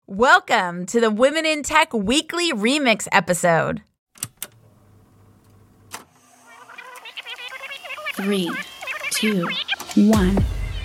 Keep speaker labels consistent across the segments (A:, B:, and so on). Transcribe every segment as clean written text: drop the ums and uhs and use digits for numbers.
A: Welcome to the Women in Tech Weekly Remix episode.
B: 3, 2, 1.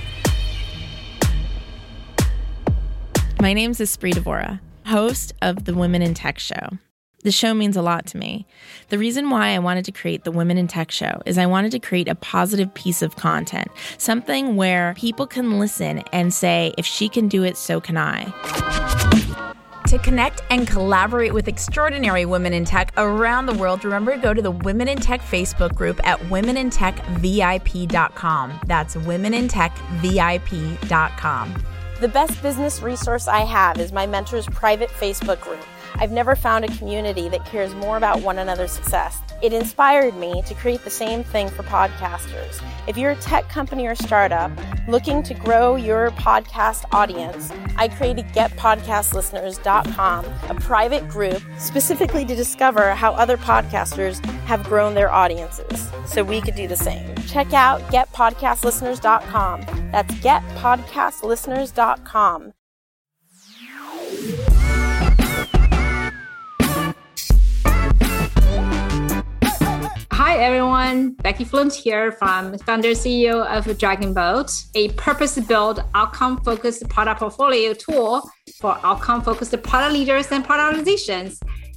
C: My name's Espree Devora, host of the Women in Tech Show. The show means a lot to me. The reason why I wanted to create the Women in Tech Show is I wanted to create a positive piece of content, something where people can listen and say, if she can do it, so can I.
A: To connect and collaborate with extraordinary women in tech around the world, remember to go to the Women in Tech Facebook group at womenintechvip.com. That's womenintechvip.com.
D: The best business resource I have is my mentor's private Facebook group. I've never found a community that cares more about one another's success. It inspired me to create the same thing for podcasters. If you're a tech company or startup looking to grow your podcast audience, I created GetPodcastListeners.com, a private group specifically to discover how other podcasters have grown their audiences, so we could do the same. Check out GetPodcastListeners.com. That's GetPodcastListeners.com.
E: Hi everyone, Becky Flint here from founder CEO of Dragonboat, a purpose-built, outcome-focused product portfolio tool for outcome-focused product leaders and product organizations.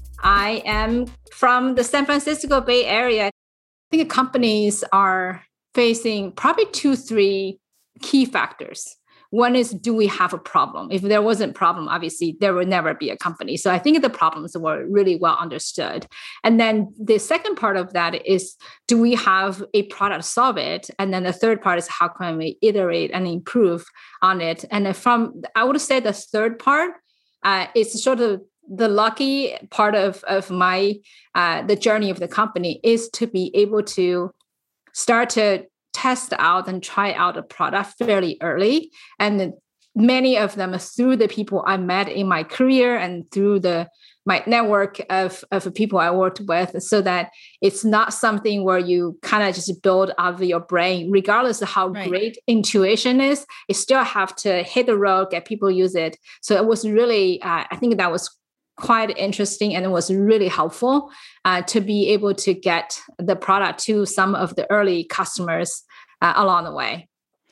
E: I am from the San Francisco Bay Area. I think companies are facing probably 2-3 key factors. One is, do we have a problem? If there wasn't a problem, obviously, there would never be a company. So I think the problems were really well understood. And then the second part of that is, do we have a product to solve it? And then the third part is, how can we iterate and improve on it? And I would say the third part is sort of the lucky part of my, the journey of the company is to be able to start to test out and try out a product fairly early. And many of them through the people I met in my career and through my network of people I worked with, so that it's not something where you kind of just build out of your brain, regardless of how great intuition is, you still have to hit the road, get people use it. So it was really, I think that was quite interesting, and it was really helpful to be able to get the product to some of the early customers along the way.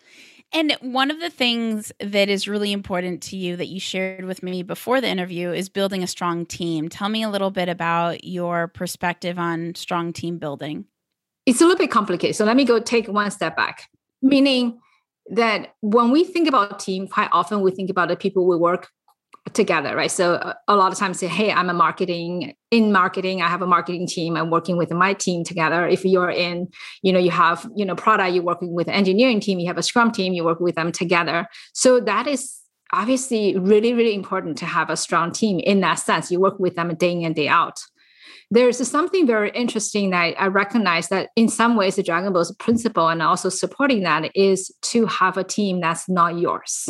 C: And one of the things that is really important to you that you shared with me before the interview is building a strong team. Tell me a little bit about your perspective on strong team building.
E: It's a little bit complicated. So let me go take one step back, meaning that when we think about team, quite often we think about the people we work together, right? So a lot of times say, hey, I'm in marketing, I have a marketing team, I'm working with my team together. If you're in, you have, product, you're working with an engineering team, you have a Scrum team, you work with them together. So that is obviously really, really important to have a strong team in that sense. You work with them day in and day out. There's something very interesting that I recognize that in some ways the Dragonboat's principle and also supporting that is to have a team that's not yours.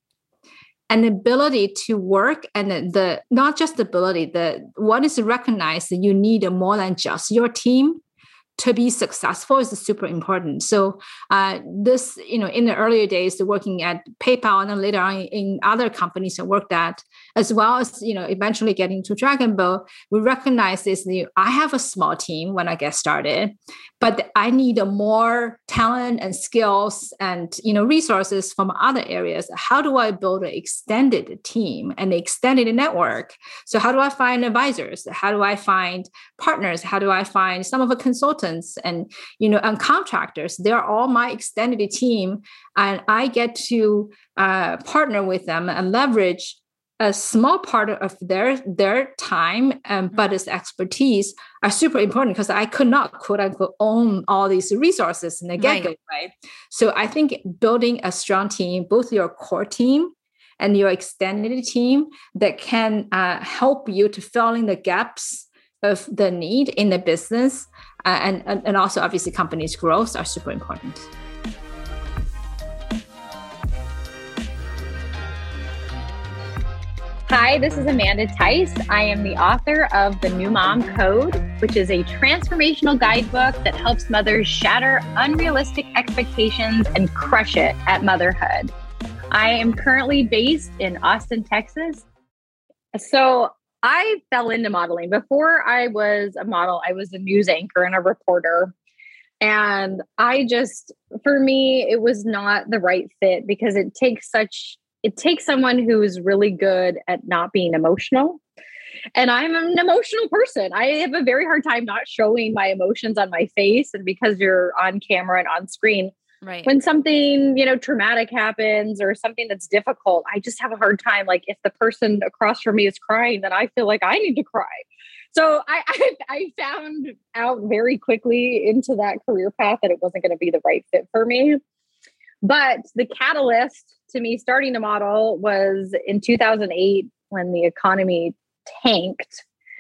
E: And the ability to work, and the not just the ability, the one is to recognize that you need more than just your team to be successful is super important. So this, in the earlier days, working at PayPal and then later on in other companies I worked at, as well as, eventually getting to Dragonboat, we recognize this, I have a small team when I get started, but I need more talent and skills and, resources from other areas. How do I build an extended team and an extended network? So how do I find advisors? How do I find partners? How do I find some of the consultants and, and contractors? They're all my extended team, and I get to partner with them and leverage a small part of their time, but its expertise are super important because I could not, quote unquote, own all these resources in the get-go, right? So I think building a strong team, both your core team and your extended team that can help you to fill in the gaps of the need in the business and also obviously companies' growth are super important.
F: Hi, this is Amanda Tice. I am the author of The New Mom Code, which is a transformational guidebook that helps mothers shatter unrealistic expectations and crush it at motherhood. I am currently based in Austin, Texas. So I fell into modeling. Before I was a model, I was a news anchor and a reporter. And for me, it was not the right fit because it takes someone who is really good at not being emotional. And I'm an emotional person. I have a very hard time not showing my emotions on my face. And because you're on camera and on screen,
A: Right.
F: when something, traumatic happens or something that's difficult, I just have a hard time. Like if the person across from me is crying, then I feel like I need to cry. So I found out very quickly into that career path that it wasn't going to be the right fit for me. But the catalyst to me starting to model was in 2008 when the economy tanked.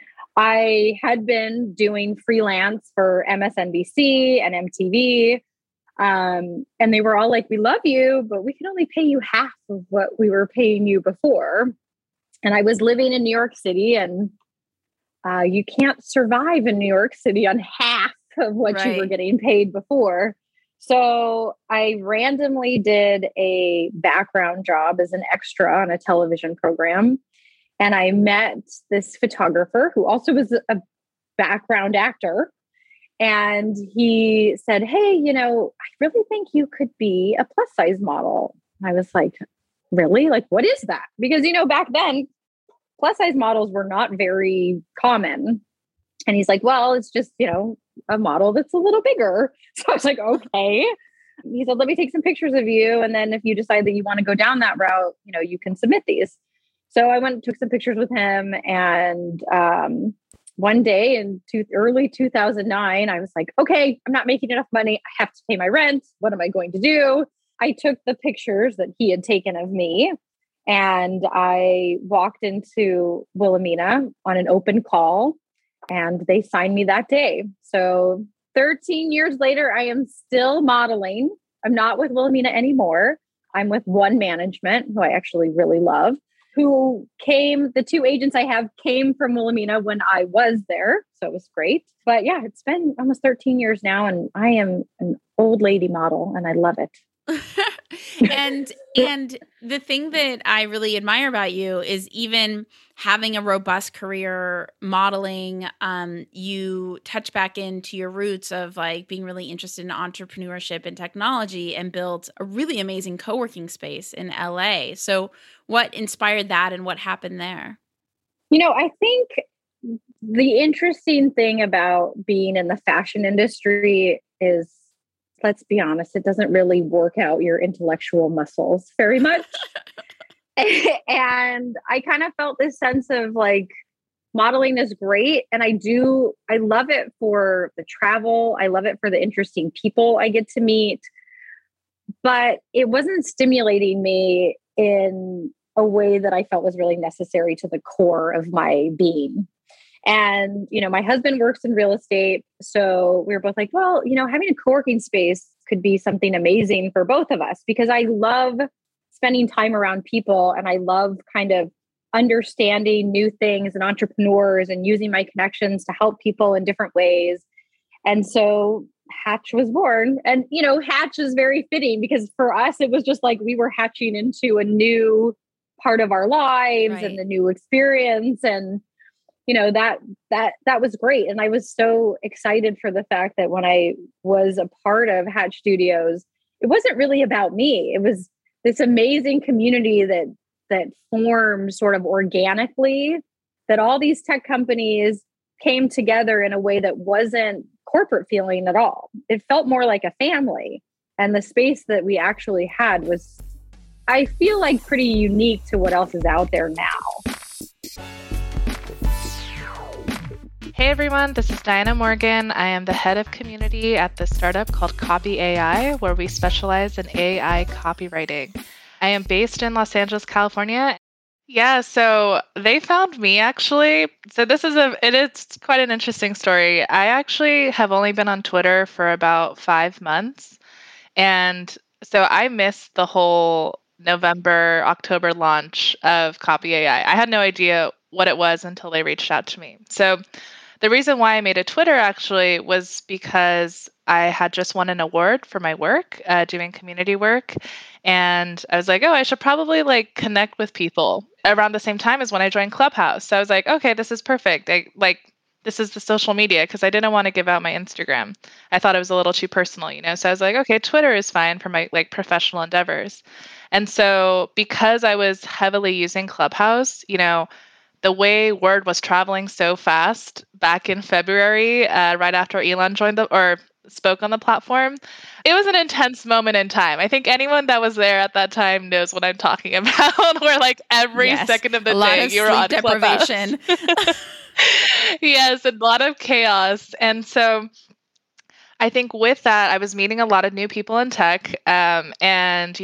F: I had been doing freelance for MSNBC and MTV. And they were all like, we love you, but we can only pay you half of what we were paying you before. And I was living in New York City, and you can't survive in New York City on half of what you were getting paid before. So I randomly did a background job as an extra on a television program. And I met this photographer who also was a background actor. And he said, hey, I really think you could be a plus size model. I was like, really? Like, what is that? Because, back then, plus size models were not very common. And he's like, well, it's just, a model that's a little bigger. So I was like, okay. He said, let me take some pictures of you. And then if you decide that you want to go down that route, you can submit these. So I went and took some pictures with him. And one day in early 2009, I was like, okay, I'm not making enough money. I have to pay my rent. What am I going to do? I took the pictures that he had taken of me, and I walked into Wilhelmina on an open call, and they signed me that day. So 13 years later, I am still modeling. I'm not with Wilhelmina anymore. I'm with One Management, who I actually really love, the two agents I have came from Wilhelmina when I was there. So it was great. But yeah, it's been almost 13 years now, and I am an old lady model, and I love it.
A: and the thing that I really admire about you is even having a robust career modeling, you touch back into your roots of like being really interested in entrepreneurship and technology and built a really amazing co-working space in LA. So what inspired that and what happened there?
F: I think the interesting thing about being in the fashion industry is, let's be honest, it doesn't really work out your intellectual muscles very much. And I kind of felt this sense of like, modeling is great. And I love it for the travel. I love it for the interesting people I get to meet. But it wasn't stimulating me in a way that I felt was really necessary to the core of my being. And, my husband works in real estate. So we were both like, well, having a co-working space could be something amazing for both of us, because I love spending time around people, and I love kind of understanding new things and entrepreneurs and using my connections to help people in different ways. And so Hatch was born. And, Hatch is very fitting because for us, it was just like we were hatching into a new part of our lives and a new experience. And that was great. And I was so excited for the fact that when I was a part of Hatch Studios, it wasn't really about me. It was this amazing community that formed sort of organically, that all these tech companies came together in a way that wasn't corporate feeling at all. It felt more like a family. And the space that we actually had was, I feel like, pretty unique to what else is out there now.
G: Hey everyone, this is Diana Morgan. I am the head of community at the startup called Copy AI, where we specialize in AI copywriting. I am based in Los Angeles, California. Yeah, so they found me actually. So it is quite an interesting story. I actually have only been on Twitter for about 5 months. And so I missed the whole November, October launch of Copy AI. I had no idea what it was until they reached out to me. So the reason why I made a Twitter actually was because I had just won an award for my work, doing community work. And I was like, oh, I should probably connect with people. around the same time as when I joined Clubhouse. So I was like, okay, this is perfect. This is the social media, because I didn't want to give out my Instagram. I thought it was a little too personal, So I was like, okay, Twitter is fine for my like professional endeavors. And so because I was heavily using Clubhouse, the way word was traveling so fast back in February, right after Elon spoke on the platform, it was an intense moment in time. I think anyone that was there at that time knows what I'm talking about. Where like every second of the day you were on deprivation. Yes, a lot of chaos. And so I think with that, I was meeting a lot of new people in tech, and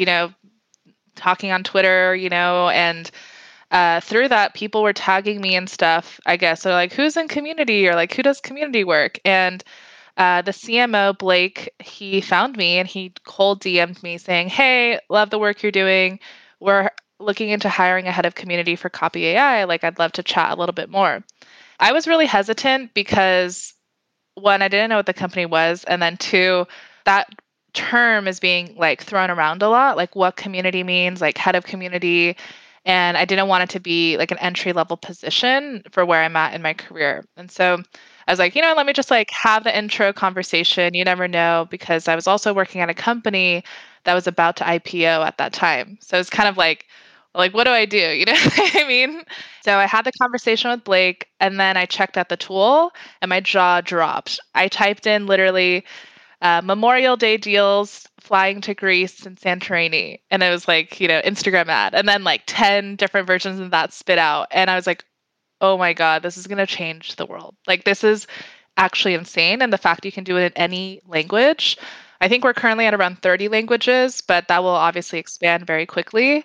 G: talking on Twitter, and through that, people were tagging me and stuff, I guess. They're like, who's in community, or like, who does community work? And the CMO, Blake, he found me and he cold DM'd me saying, hey, love the work you're doing. We're looking into hiring a head of community for Copy AI. Like, I'd love to chat a little bit more. I was really hesitant because, one, I didn't know what the company was. And then two, that term is being like thrown around a lot, like what community means, like head of community. And I didn't want it to be like an entry-level position for where I'm at in my career. And so I was like, let me just like have the intro conversation. You never know, because I was also working at a company that was about to IPO at that time. So it's kind of like, what do I do? You know what I mean? So I had the conversation with Blake, and then I checked out the tool and my jaw dropped. I typed in literally Memorial Day deals, flying to Greece and Santorini. And it was like, Instagram ad. And then like 10 different versions of that spit out. And I was like, oh my God, this is going to change the world. Like, this is actually insane. And the fact you can do it in any language. I think we're currently at around 30 languages, but that will obviously expand very quickly.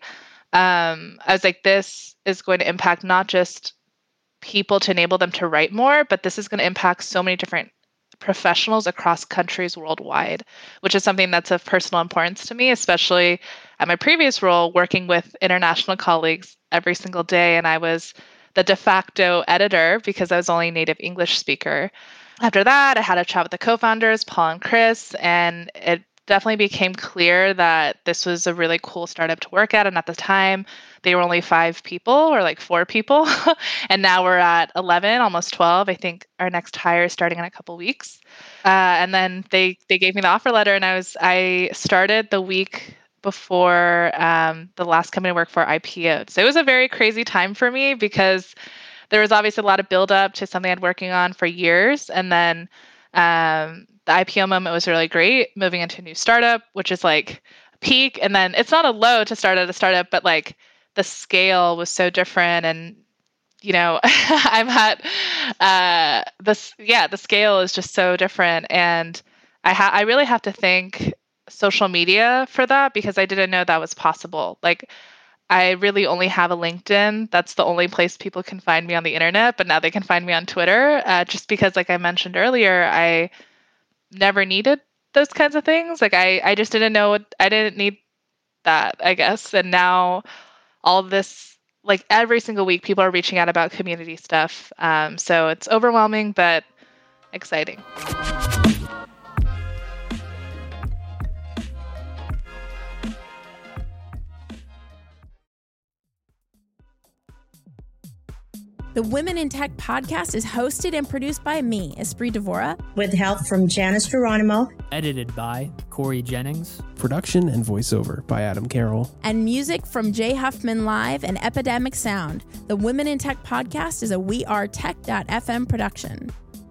G: I was like, this is going to impact not just people to enable them to write more, but this is going to impact so many different professionals across countries worldwide, which is something that's of personal importance to me, especially at my previous role, working with international colleagues every single day. And I was the de facto editor because I was only a native English speaker. After that, I had a chat with the co-founders, Paul and Chris, and it definitely became clear that this was a really cool startup to work at. And at the time, they were only 5 people or like 4 people. And now we're at 11, almost 12. I think our next hire is starting in a couple weeks. And then they gave me the offer letter, and I started the week before the last company I worked for IPO'd. So it was a very crazy time for me because there was obviously a lot of build up to something I'd working on for years. And then the IPO moment was really great, moving into a new startup, which is like a peak. And then it's not a low to start at a startup, but like the scale was so different. And, I'm at the scale is just so different. And I really have to thank social media for that, because I didn't know that was possible. Like, I really only have a LinkedIn. That's the only place people can find me on the internet, but now they can find me on Twitter, just because, like I mentioned earlier, I never needed those kinds of things. Like I just didn't know I didn't need that, I guess. And now all of this, like every single week, people are reaching out about community stuff. So it's overwhelming, but exciting.
C: The Women in Tech podcast is hosted and produced by me, Espree Devora,
H: with help from Janice Geronimo.
I: Edited by Corey Jennings.
J: Production and voiceover by Adam Carroll.
C: And music from Jay Huffman Live and Epidemic Sound. The Women in Tech podcast is a WeAreTech.fm production.